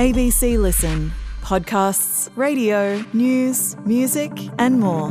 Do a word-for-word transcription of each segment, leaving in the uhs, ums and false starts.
A B C Listen. Podcasts, radio, news, music and more.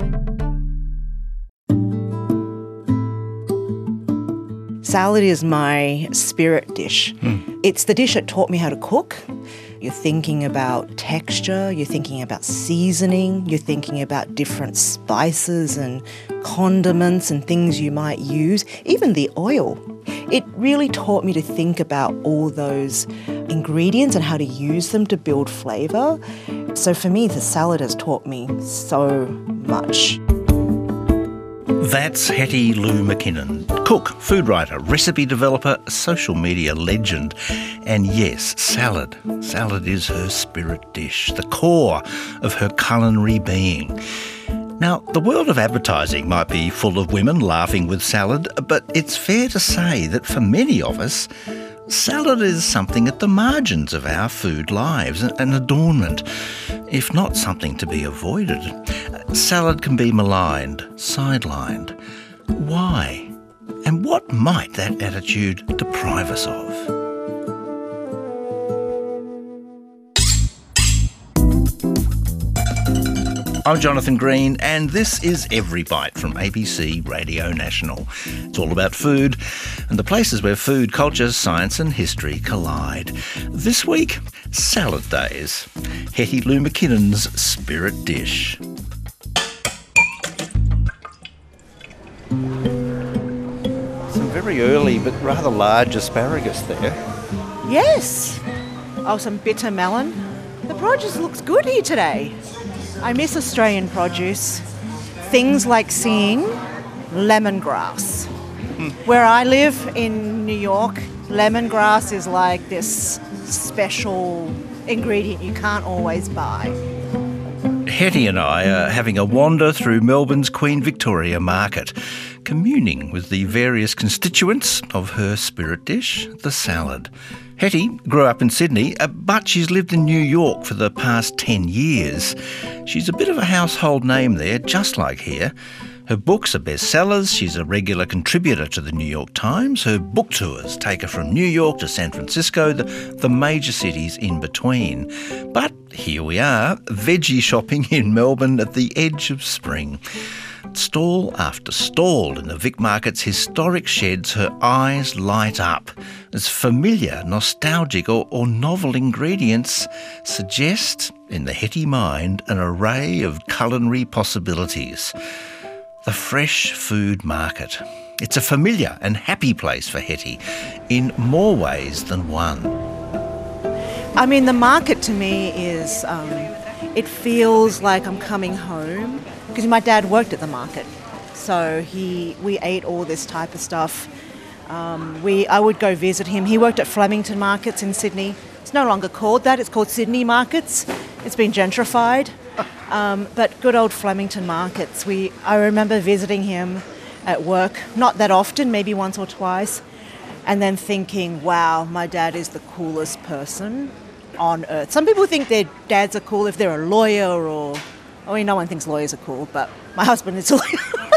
Salad is my spirit dish. Mm. It's the dish that taught me how to cook. You're thinking about texture, you're thinking about seasoning, you're thinking about different spices and condiments and things you might use, even the oil. It really taught me to think about all those ingredients and how to use them to build flavour. So for me, the salad has taught me so much. That's Hetty Lou McKinnon, cook, food writer, recipe developer, social media legend. And yes, salad. Salad is her spirit dish, the core of her culinary being. Now, the world of advertising might be full of women laughing with salad, but it's fair to say that for many of us, salad is something at the margins of our food lives, an adornment, if not something to be avoided. Salad can be maligned, sidelined. Why? And what might that attitude deprive us of? I'm Jonathan Green, and this is Every Bite from A B C Radio National. It's all about food and the places where food, culture, science and history collide. This week, Salad Days. Hetty Lou McKinnon's spirit dish. Some very early but rather large asparagus there. Yes. Oh, some bitter melon. The produce looks good here today. I miss Australian produce. Things like seeing lemongrass. Mm. Where I live in New York, lemongrass is like this special ingredient you can't always buy. Hetty and I are having a wander through Melbourne's Queen Victoria Market, communing with the various constituents of her spirit dish, the salad. Hetty grew up in Sydney, but she's lived in New York for the past ten years. She's a bit of a household name there, just like here. Her books are bestsellers. She's a regular contributor to the New York Times. Her book tours take her from New York to San Francisco, the, the major cities in between. But here we are, veggie shopping in Melbourne at the edge of spring. Stall after stall in the Vic Market's historic sheds, her eyes light up as familiar, nostalgic or, or novel ingredients suggest, in the Hetty mind, an array of culinary possibilities. The Fresh Food Market. It's a familiar and happy place for Hetty in more ways than one. I mean, the market to me is, um, it feels like I'm coming home. Because my dad worked at the market, so he we ate all this type of stuff. Um, we I would go visit him. He worked at Flemington Markets in Sydney. It's no longer called that. It's called Sydney Markets. It's been gentrified. Um, but good old Flemington Markets. We I remember visiting him at work, not that often, maybe once or twice, and then thinking, wow, my dad is the coolest person on earth. Some people think their dads are cool if they're a lawyer or... I mean, no one thinks lawyers are cool, but my husband is a lawyer.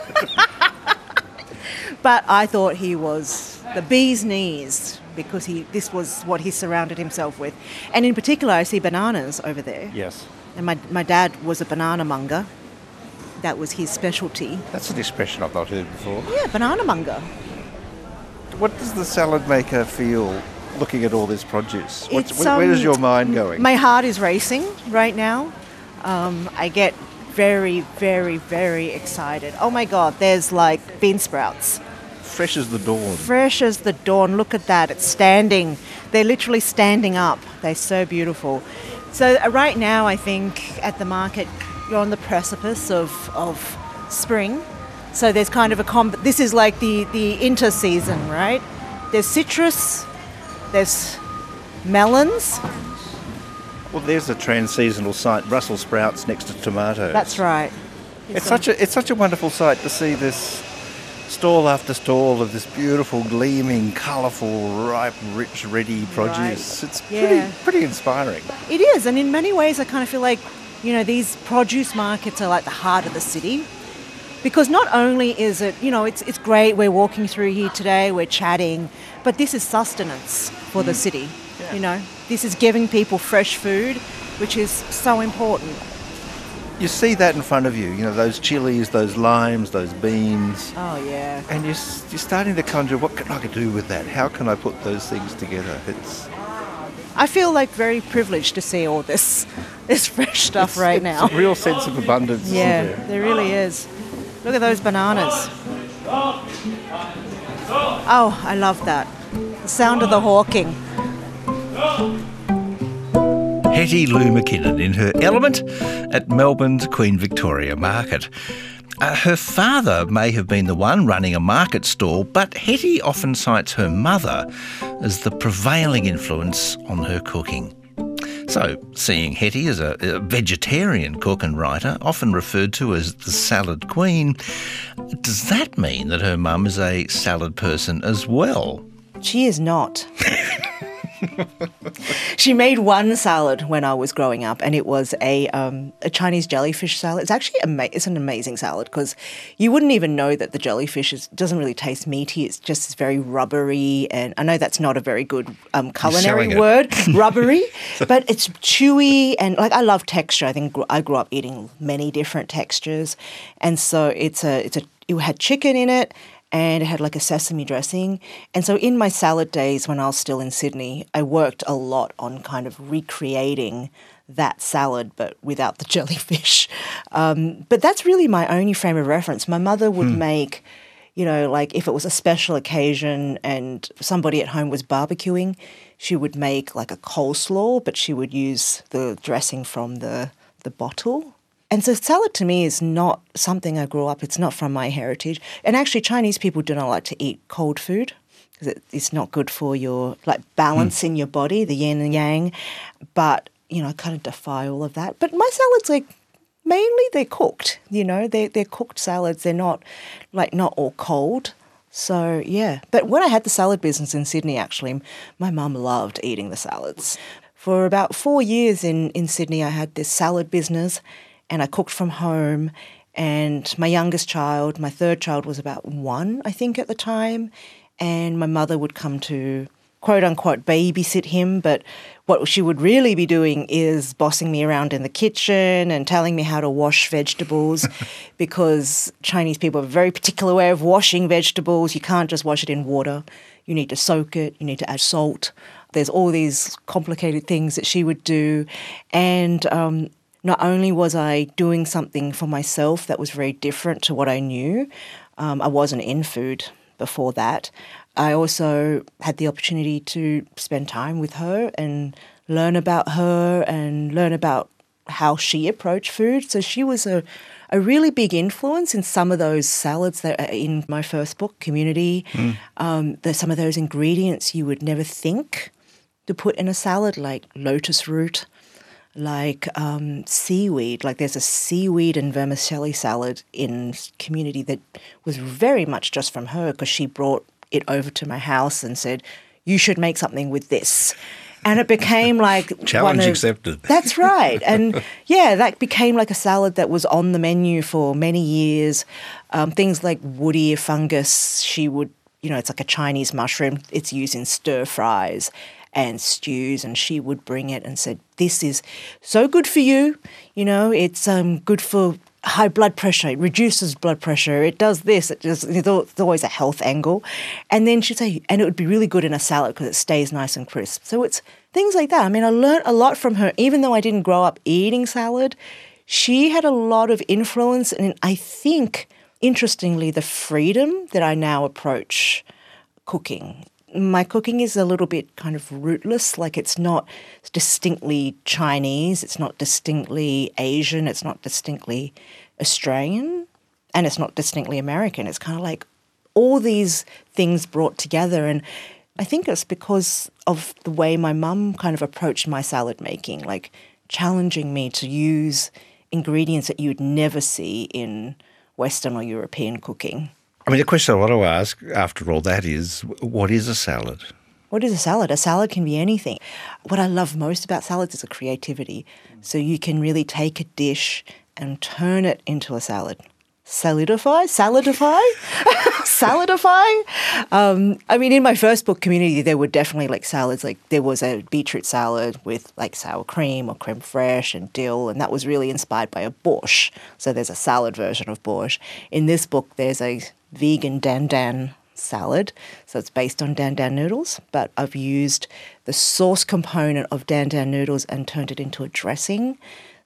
But I thought he was the bee's knees because he this was what he surrounded himself with. And in particular, I see bananas over there. Yes. And my, my dad was a banana monger. That was his specialty. That's an expression I've not heard before. Yeah, banana monger. What does the salad maker feel looking at all this produce? What's, It's, where, where is um, your mind going? My heart is racing right now. Um, I get very, very, very excited. Oh my God, there's like bean sprouts. Fresh as the dawn. Fresh as the dawn. Look at that. It's standing. They're literally standing up. They're so beautiful. So uh, right now, I think at the market, you're on the precipice of, of spring. So there's kind of a... Com- this is like the, the inter-season, right? There's citrus. There's melons. Well, there's a trans-seasonal site, Brussels sprouts next to tomatoes. That's right. It's such a it's such a wonderful sight to see this stall after stall of this beautiful, gleaming, colourful, ripe, rich, ready produce. Right. It's Yeah. pretty pretty inspiring. It is, and in many ways I kind of feel like, you know, these produce markets are like the heart of the city. Because not only is it, you know, it's it's great, we're walking through here today, we're chatting, but this is sustenance for the city, Yeah. you know. This is giving people fresh food, which is so important. You see that in front of you, you know, those chilies, those limes, those beans. Oh, yeah. And you're, you're starting to conjure, what can I do with that? How can I put those things together? It's I feel like very privileged to see all this this fresh stuff it's, right it's now. a real sense of abundance. Yeah, Isn't there? there really is. Look at those bananas. Oh, I love that. The sound of the hawking. Hetty Lou McKinnon in her element at Melbourne's Queen Victoria Market. Uh, her father may have been the one running a market stall, but Hetty often cites her mother as the prevailing influence on her cooking. So, seeing Hetty as a, a vegetarian cook and writer, often referred to as the salad queen, does that mean that her mum is a salad person as well? She is not. She made one salad when I was growing up, and it was a um, a Chinese jellyfish salad. It's actually ama- it's an amazing salad because you wouldn't even know that the jellyfish is, doesn't really taste meaty. It's just very rubbery, and I know that's not a very good um, culinary word, rubbery, but it's chewy and like I love texture. I think gr- I grew up eating many different textures, and so it's a it's a it had chicken in it. And it had like a sesame dressing. And so in my salad days when I was still in Sydney, I worked a lot on kind of recreating that salad but without the jellyfish. Um, but that's really my only frame of reference. My mother would hmm. make, you know, like if it was a special occasion and somebody at home was barbecuing, she would make like a coleslaw, but she would use the dressing from the, the bottle. And so salad to me is not something I grew up, it's not from my heritage. And actually Chinese people do not like to eat cold food because it, it's not good for your like balance mm. in your body, the yin and yang. But, you know, I kind of defy all of that. But my salads, like, mainly they're cooked, you know, they're, they're cooked salads. They're not, like, not all cold. So, yeah. But when I had the salad business in Sydney, actually, my mum loved eating the salads. For about four years in, in Sydney, I had this salad business. And I cooked from home, and my youngest child, my third child, was about one, I think, at the time, and my mother would come to quote-unquote babysit him, but what she would really be doing is bossing me around in the kitchen and telling me how to wash vegetables because Chinese people have a very particular way of washing vegetables. You can't just wash it in water. You need to soak it. You need to add salt. There's all these complicated things that she would do, and um not only was I doing something for myself that was very different to what I knew, um, I wasn't in food before that, I also had the opportunity to spend time with her and learn about her and learn about how she approached food. So she was a, a really big influence in some of those salads that are in my first book, Community. Mm. Um, there's some of those ingredients you would never think to put in a salad, like lotus root, like um, seaweed. Like there's a seaweed and vermicelli salad in Community that was very much just from her because she brought it over to my house and said, you should make something with this. And it became like... Challenge one of, accepted. That's right. And yeah, that became like a salad that was on the menu for many years. Um, things like woody fungus, she would, you know, it's like a Chinese mushroom. It's used in stir fries and stews, and she would bring it and said, this is so good for you, you know, it's um, good for high blood pressure, it reduces blood pressure, it does this, it just, it's always a health angle. And then she'd say, and it would be really good in a salad because it stays nice and crisp. So it's things like that. I mean, I learned a lot from her. Even though I didn't grow up eating salad, she had a lot of influence, and I think, interestingly, the freedom that I now approach cooking. My cooking is a little bit kind of rootless, like it's not distinctly Chinese, it's not distinctly Asian, it's not distinctly Australian, and it's not distinctly American. It's kind of like all these things brought together, and I think it's because of the way my mum kind of approached my salad making, like challenging me to use ingredients that you'd never see in Western or European cooking. I mean, the question I want to ask after all that is, what is a salad? What is a salad? A salad can be anything. What I love most about salads is the creativity. So you can really take a dish and turn it into a salad. solidify, solidify, solidify. Um, I mean, in my first book, Community, there were definitely like salads. Like there was a beetroot salad with like sour cream or creme fraiche and dill, and that was really inspired by a borscht. So there's a salad version of borscht. In this book, there's a vegan dan dan salad. So it's based on dan dan noodles, but I've used the sauce component of dan dan noodles and turned it into a dressing.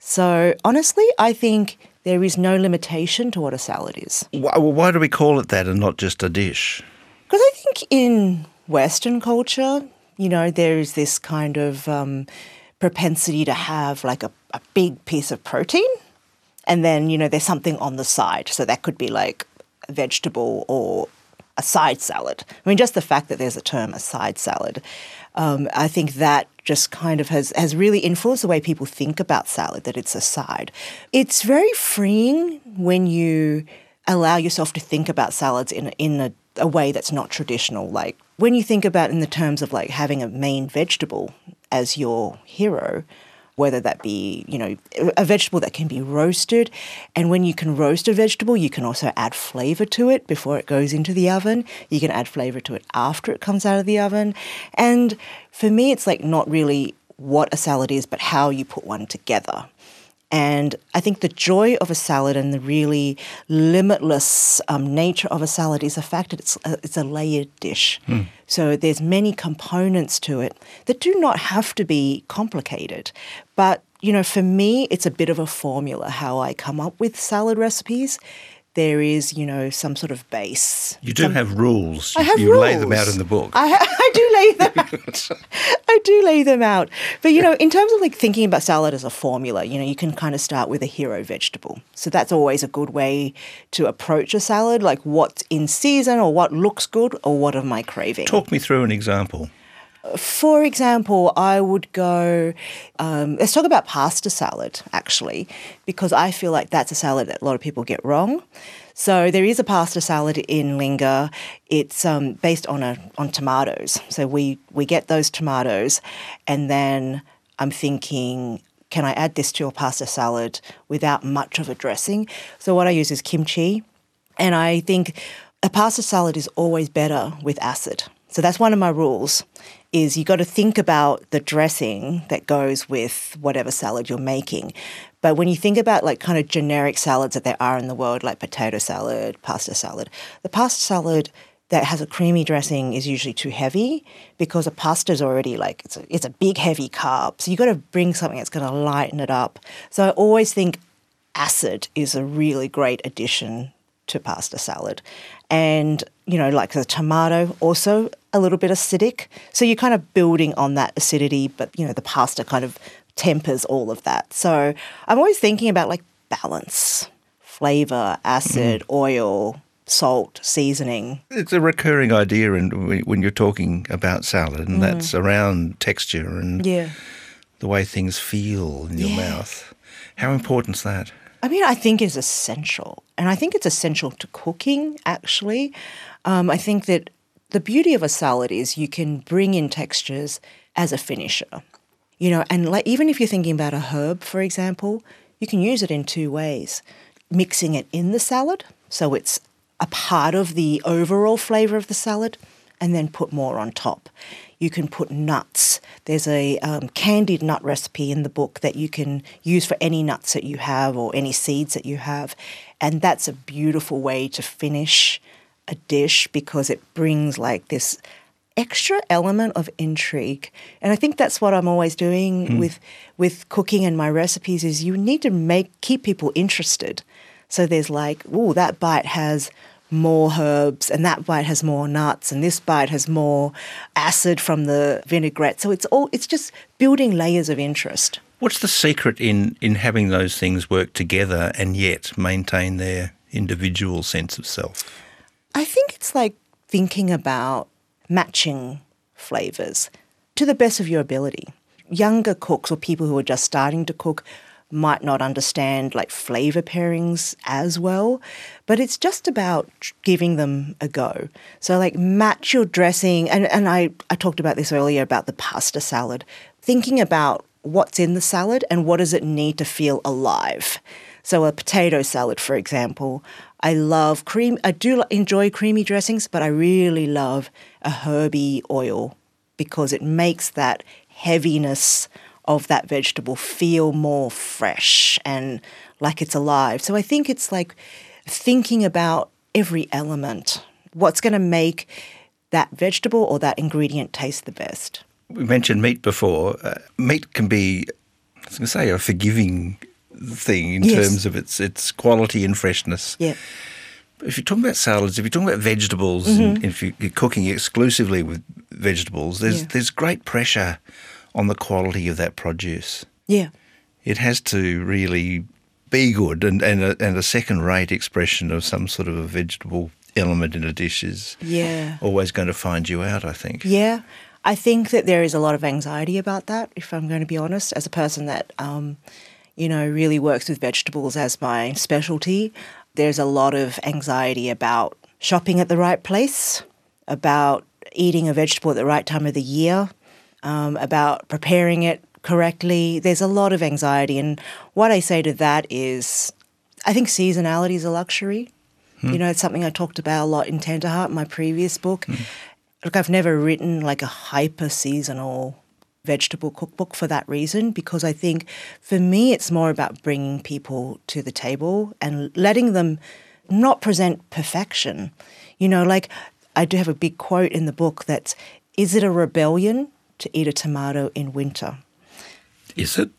So honestly, I think there is no limitation to what a salad is. Why, why do we call it that and not just a dish? Because I think in Western culture, you know, there is this kind of um, propensity to have like a, a big piece of protein and then, you know, there's something on the side. So that could be like a vegetable or a side salad. I mean, just the fact that there's a term, a side salad, um, I think that just kind of has, has really influenced the way people think about salad, that it's a side. It's very freeing when you allow yourself to think about salads in, in a, a way that's not traditional. Like when you think about in the terms of like having a main vegetable as your hero, whether that be, you know, a vegetable that can be roasted. And when you can roast a vegetable, you can also add flavour to it before it goes into the oven. You can add flavour to it after it comes out of the oven. And for me, it's like not really what a salad is, but how you put one together. And I think the joy of a salad and the really limitless um, nature of a salad is the fact that it's a, it's a layered dish. Mm. So there's many components to it that do not have to be complicated. But, you know, for me, it's a bit of a formula how I come up with salad recipes. There is, you know, some sort of base. You do some, have rules. I have you rules. lay them out in the book. I, I do lay them out. I do lay them out. But, you know, in terms of like thinking about salad as a formula, you know, you can kind of start with a hero vegetable. So that's always a good way to approach a salad, like what's in season or what looks good or what am I craving. Talk me through an example. For example, I would go, um, let's talk about pasta salad, actually, because I feel like that's a salad that a lot of people get wrong. So there is a pasta salad in Linga. It's um, based on a on tomatoes. So we, we get those tomatoes and then I'm thinking, can I add this to a pasta salad without much of a dressing? So what I use is kimchi. And I think a pasta salad is always better with acid. So that's one of my rules, is you got to think about the dressing that goes with whatever salad you're making. But when you think about like kind of generic salads that there are in the world, like potato salad, pasta salad, the pasta salad that has a creamy dressing is usually too heavy because a pasta is already like, it's a, it's a big heavy carb. So you've got to bring something that's going to lighten it up. So I always think acid is a really great addition to pasta salad. And, you know, like the tomato, also a little bit acidic. So you're kind of building on that acidity, but, you know, the pasta kind of tempers all of that. So I'm always thinking about like balance, flavour, acid, mm. oil, salt, seasoning. It's a recurring idea in, when you're talking about salad, and mm. that's around texture and yeah. the way things feel in your yeah. mouth. How important is that? I mean, I think it's essential. And I think it's essential to cooking, actually. Um, I think that the beauty of a salad is you can bring in textures as a finisher. You know, and like even if you're thinking about a herb, for example, you can use it in two ways. Mixing it in the salad, so it's a part of the overall flavour of the salad, and then put more on top. You can put nuts. There's a um, candied nut recipe in the book that you can use for any nuts that you have or any seeds that you have. And that's a beautiful way to finish a dish because it brings like this extra element of intrigue. And I think that's what I'm always doing mm. with with cooking and my recipes is you need to make keep people interested. So there's like, oh, that bite has more herbs and that bite has more nuts and this bite has more acid from the vinaigrette. So it's all it's just building layers of interest. What's the secret in, in having those things work together and yet maintain their individual sense of self? I think it's like thinking about matching flavours to the best of your ability. Younger cooks or people who are just starting to cook might not understand like flavour pairings as well, but it's just about giving them a go. So like match your dressing, and, and I, I talked about this earlier about the pasta salad, thinking about what's in the salad and what does it need to feel alive. So a potato salad, for example, I love cream. I do enjoy creamy dressings, but I really love a herby oil because it makes that heaviness of that vegetable feel more fresh and like it's alive. So I think it's like thinking about every element, what's going to make that vegetable or that ingredient taste the best. We mentioned meat before. Uh, meat can be, I was going to say, a forgiving thing in Yes. terms of its its quality and freshness. Yeah. But if you're talking about salads, if you're talking about vegetables, Mm-hmm. and if you're cooking exclusively with vegetables, there's Yeah. there's great pressure on the quality of that produce. Yeah. It has to really be good, and, and, a, and a second-rate expression of some sort of a vegetable element in a dish is Yeah. always going to find you out, I think. Yeah. I think that there is a lot of anxiety about that, if I'm going to be honest, as a person that, um, you know, really works with vegetables as my specialty. There's a lot of anxiety about shopping at the right place, about eating a vegetable at the right time of the year, um, about preparing it correctly. There's a lot of anxiety. And what I say to that is I think seasonality is a luxury. You know, it's something I talked about a lot in Tenderheart, my previous book. Look, I've never written like a hyper-seasonal vegetable cookbook for that reason, because I think for me it's more about bringing people to the table and letting them not present perfection. You know, like I do have a big quote in the book that's, is it a rebellion to eat a tomato in winter? Is it?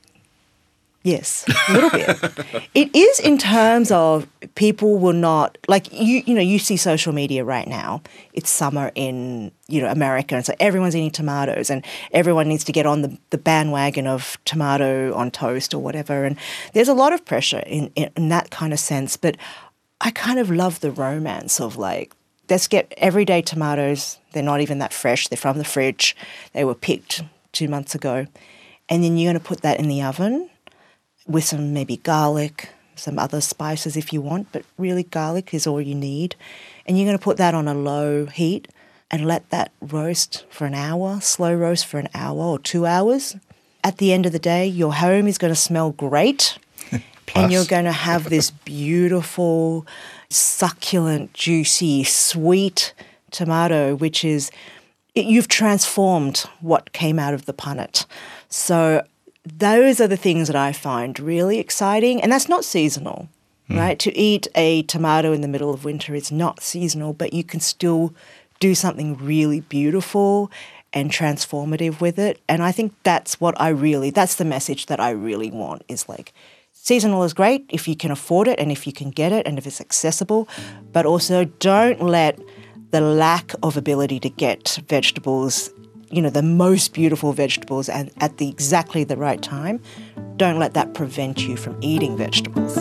Yes, a little bit. It is in terms of people will not, like, you you know, you see social media right now. It's summer in, you know, America, and so everyone's eating tomatoes and everyone needs to get on the, the bandwagon of tomato on toast or whatever. And there's a lot of pressure in, in, in that kind of sense. But I kind of love the romance of, like, let's get everyday tomatoes. They're not even that fresh. They're from the fridge. They were picked two months ago. And then you're going to put that in the oven with some maybe garlic, some other spices if you want, but really garlic is all you need. And you're going to put that on a low heat and let that roast for an hour, slow roast for an hour or two hours. At the end of the day, your home is going to smell great and you're going to have this beautiful, succulent, juicy, sweet tomato, which is, it, you've transformed what came out of the punnet. So those are the things that I find really exciting. And that's not seasonal, mm. right? To eat a tomato in the middle of winter is not seasonal, but you can still do something really beautiful and transformative with it. And I think that's what I really, that's the message that I really want, is like, seasonal is great if you can afford it and if you can get it and if it's accessible, but also don't let the lack of ability to get vegetables, you know, the most beautiful vegetables and at the exactly the right time, don't let that prevent you from eating vegetables.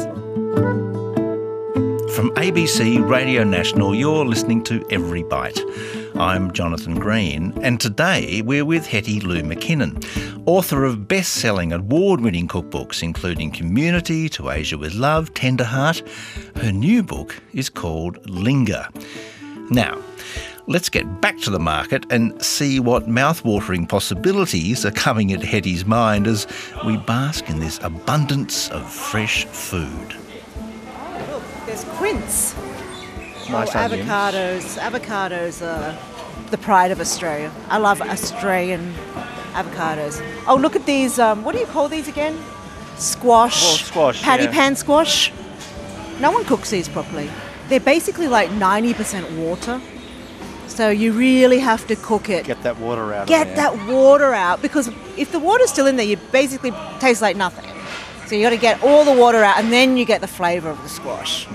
From A B C Radio National, you're listening to Every Bite. I'm Jonathan Green, and today we're with Hetty Lou McKinnon, author of best-selling award-winning cookbooks including Community, To Asia with Love, Tenderheart. Her new book is called Linger. Now, let's get back to the market and see what mouth-watering possibilities are coming at Hetty's mind as we bask in this abundance of fresh food. Oh, look, there's quince. Nice oh, onions. avocados. Avocados are the pride of Australia. I love Australian avocados. Oh, look at these. Um, what do you call these again? Squash. Well, squash, Patty yeah. pan squash. No one cooks these properly. They're basically like ninety percent water. So you really have to cook it. Get that water out Get of there. that water out, because if the water's still in there, you basically taste like nothing. So you got to get all the water out, and then you get the flavour of the squash.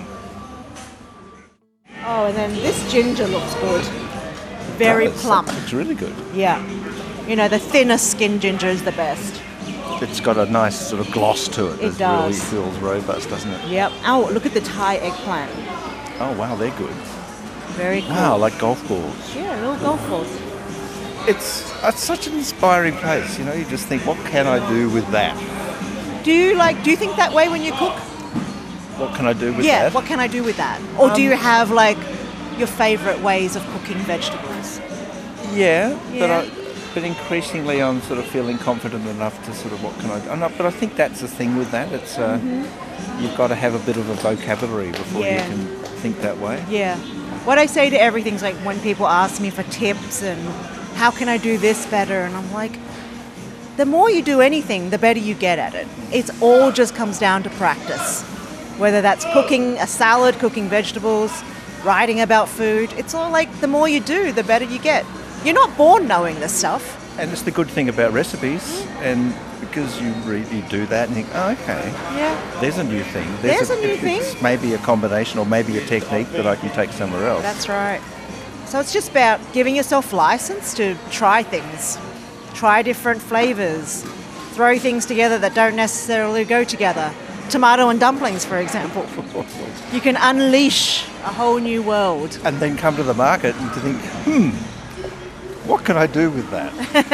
Oh, and then this ginger looks good. Very It does. plump. It's really good. Yeah. You know, the thinner skin ginger is the best. It's got a nice sort of gloss to it. It It does. really feels robust, doesn't it? Yep. Oh, look at the Thai eggplant. Oh, wow, they're good. Very cool. Wow, like golf balls. Yeah, little golf balls. It's, it's such an inspiring place, you know, you just think, what can I do with that? Do you like? Do you think that way when you cook? What can I do with yeah. that? What can I do with that? Or do Um, you have like your favourite ways of cooking vegetables? Yeah, but Yeah. I, but increasingly I'm sort of feeling confident enough to sort of what can I do. I'm not, but I think that's the thing with that. It's uh, mm-hmm. you've got to have a bit of a vocabulary before yeah. you can think that way. Yeah. What I say to everything's like when people ask me for tips and how can I do this better, and I'm like, the more you do anything, the better you get at it. It all just comes down to practice. Whether that's cooking a salad, cooking vegetables, writing about food, it's all like the more you do, the better you get. You're not born knowing this stuff. And it's the good thing about recipes, and because you read, you do that and think, oh, okay, yeah, there's a new thing. There's, there's a, a new it, thing. It's maybe a combination or maybe a technique that I can take somewhere else. That's right. So it's just about giving yourself license to try things, try different flavours, throw things together that don't necessarily go together. Tomato and dumplings, for example. You can unleash a whole new world. And then come to the market and to think, hmm, what can I do with that?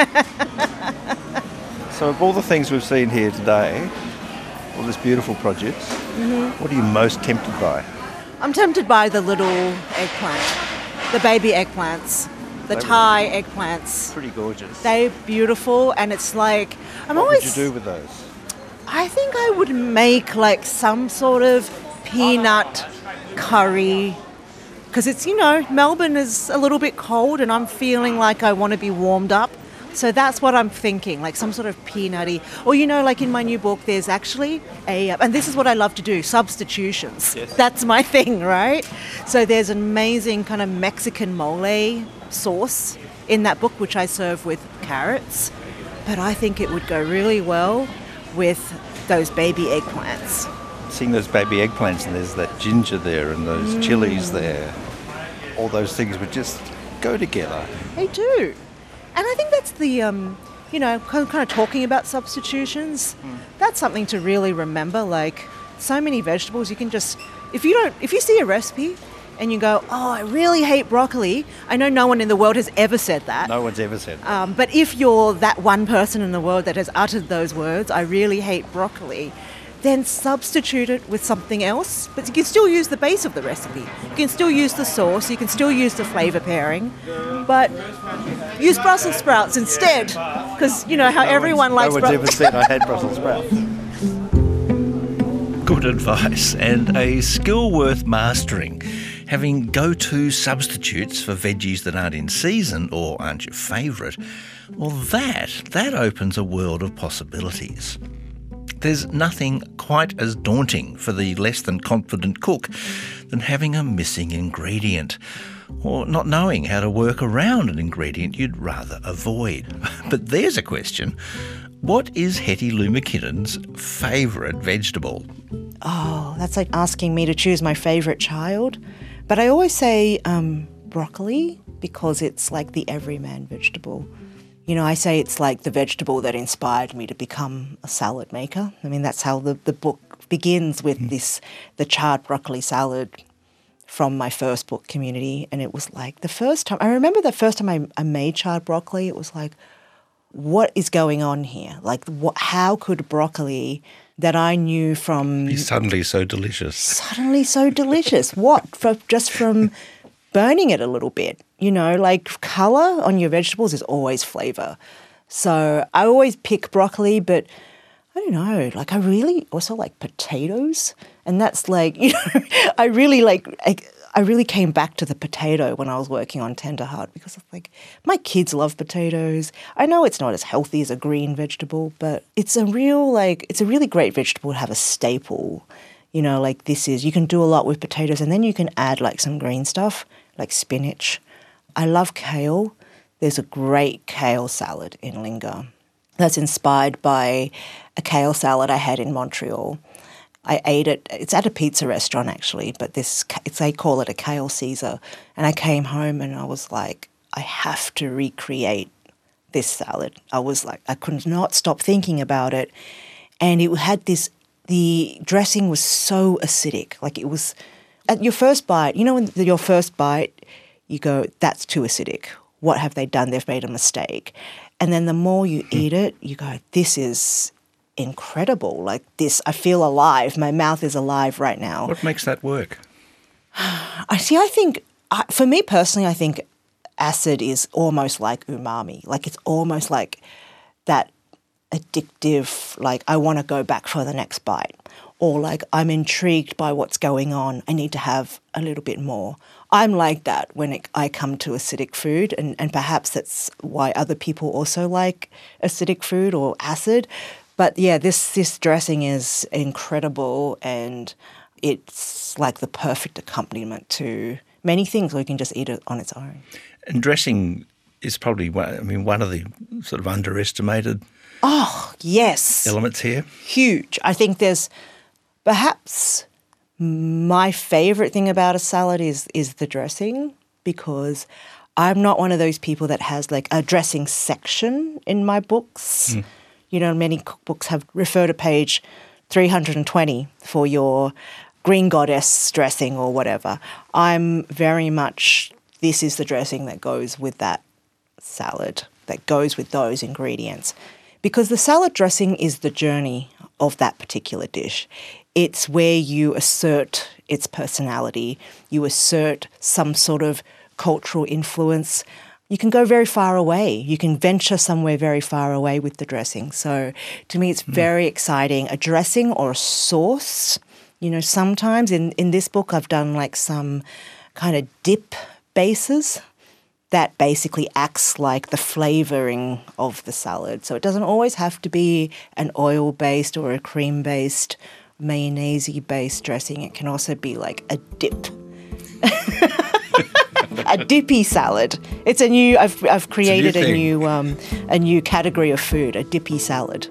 So of all the things we've seen here today, all this beautiful produce, mm-hmm. what are you most tempted by? I'm tempted by the little eggplant, the baby eggplants, the they Thai were eggplants. Pretty gorgeous. They're beautiful, and it's like, I'm what always... What would you do with those? I think I would make like some sort of peanut curry, because it's, you know, Melbourne is a little bit cold and I'm feeling like I want to be warmed up. So that's what I'm thinking, like some sort of peanutty. Or, you know, like in my new book, there's actually a, and this is what I love to do, substitutions. Yes. That's my thing, right? So there's an amazing kind of Mexican mole sauce in that book, which I serve with carrots. But I think it would go really well with those baby eggplants. Seeing those baby eggplants, and there's that ginger there and those mm. chilies there, all those things would just go together. They do. And I think that's the, um, you know, kind of talking about substitutions, mm. that's something to really remember. Like, so many vegetables, you can just, if you don't, if you see a recipe and you go, oh, I really hate broccoli, I know no one in the world has ever said that. No one's ever said that. Um, but if you're that one person in the world that has uttered those words, I really hate broccoli, then substitute it with something else. But you can still use the base of the recipe. You can still use the sauce, you can still use the flavour pairing, but use Brussels sprouts instead, because you know how no everyone likes Brussels sprouts. No one's Bru- ever said I had Brussels sprouts. Good advice, and a skill worth mastering. Having go-to substitutes for veggies that aren't in season or aren't your favourite, well, that, that opens a world of possibilities. There's nothing quite as daunting for the less than confident cook than having a missing ingredient, or not knowing how to work around an ingredient you'd rather avoid. But there's a question. What is Hetty Lou McKinnon's favourite vegetable? Oh, that's like asking me to choose my favourite child. But I always say um, broccoli, because it's like the everyman vegetable. You know, I say it's like the vegetable that inspired me to become a salad maker. I mean, that's how the, the book begins, with mm. this, the charred broccoli salad from my first book, Community. And it was like the first time, I remember the first time I, I made charred broccoli, it was like, what is going on here? Like, what, how could broccoli that I knew from... Be suddenly so delicious. Suddenly so delicious. What? For, just from burning it a little bit. You know, like colour on your vegetables is always flavour. So I always pick broccoli, but I don't know, like I really also like potatoes. And that's like, you know, I really like, I, I really came back to the potato when I was working on Tender Heart, because it's like, my kids love potatoes. I know it's not as healthy as a green vegetable, but it's a real, like, it's a really great vegetable to have a staple. You know, like this is, you can do a lot with potatoes, and then you can add like some green stuff, like spinach. I love kale. There's a great kale salad in Linga that's inspired by a kale salad I had in Montreal. I ate it. It's at a pizza restaurant, actually, but this it's they call it a kale Caesar. And I came home and I was like, I have to recreate this salad. I was like, I could not stop thinking about it. And it had this, the dressing was so acidic. Like it was, at your first bite, you know when your first bite, you go, that's too acidic. What have they done? They've made a mistake. And then the more you eat it, you go, this is incredible. Like this, I feel alive. My mouth is alive right now. What makes that work? I see, I think, I, for me personally, I think acid is almost like umami. Like it's almost like that addictive, like I want to go back for the next bite. Or like I'm intrigued by what's going on. I need to have a little bit more. I'm like that when it, I come to acidic food, and, and perhaps that's why other people also like acidic food or acid. But yeah, this this dressing is incredible, and it's like the perfect accompaniment to many things, or you can just eat it on its own. And dressing is probably one, I mean, one of the sort of underestimated oh yes elements here. Huge. I think there's perhaps my favourite thing about a salad is is the dressing, because I'm not one of those people that has like a dressing section in my books. Mm. You know, many cookbooks have refer to page three hundred twenty for your green goddess dressing or whatever. I'm very much, this is the dressing that goes with that salad, that goes with those ingredients. Because the salad dressing is the journey of that particular dish. It's where you assert its personality, you assert some sort of cultural influence. You can go very far away. You can venture somewhere very far away with the dressing. So to me, it's very mm. exciting. A dressing or a sauce, you know, sometimes in, in this book I've done like some kind of dip bases that basically acts like the flavouring of the salad. So it doesn't always have to be an oil-based or a cream-based, mayonnaise-based dressing. It can also be like a dip. A dippy salad. It's a new. I've I've created a new, a new um a new category of food. A dippy salad.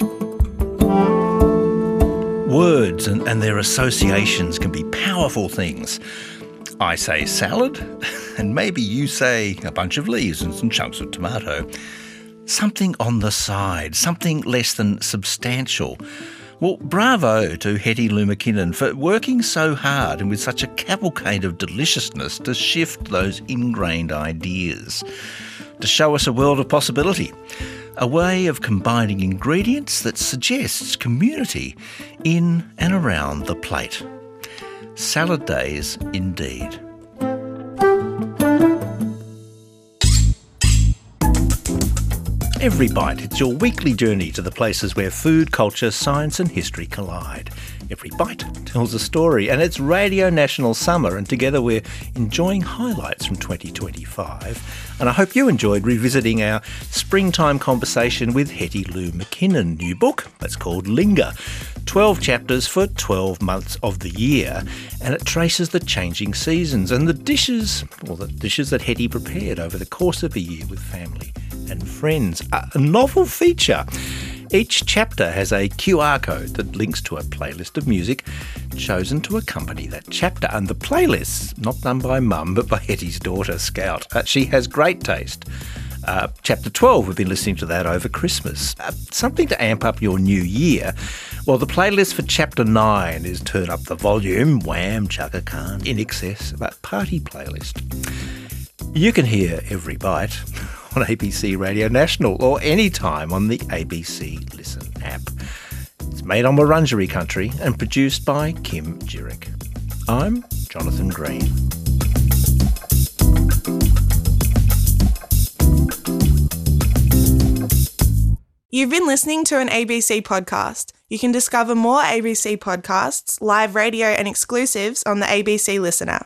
Words and, and their associations can be powerful things. I say salad, and maybe you say a bunch of leaves and some chunks of tomato. Something on the side, something less than substantial. Well, bravo to Hetty Lou McKinnon for working so hard and with such a cavalcade of deliciousness to shift those ingrained ideas, to show us a world of possibility, a way of combining ingredients that suggests community in and around the plate. Salad days indeed. Every Bite, it's your weekly journey to the places where food, culture, science and history collide. Every Bite tells a story, and it's Radio National Summer, and together we're enjoying highlights from twenty twenty-five. And I hope you enjoyed revisiting our springtime conversation with Hetty Lou McKinnon. New book that's called Linger. twelve chapters for twelve months of the year, and it traces the changing seasons and the dishes, or the dishes that Hetty prepared over the course of a year with family and friends. A novel feature. Each chapter has a Q R code that links to a playlist of music chosen to accompany that chapter. And the playlist's not done by Mum, but by Hetty's daughter, Scout. Uh, she has great taste. Uh, chapter twelve, we've been listening to that over Christmas. Uh, something to amp up your new year. Well, the playlist for chapter nine is Turn Up the Volume, Wham, Chaka Khan, In Excess, but party playlist. You can hear Every Bite on A B C Radio National or anytime on the A B C Listen app. It's made on Wurundjeri country and produced by Kim Jurek. I'm Jonathan Green. You've been listening to an A B C podcast. You can discover more A B C podcasts, live radio and exclusives on the A B C Listen app.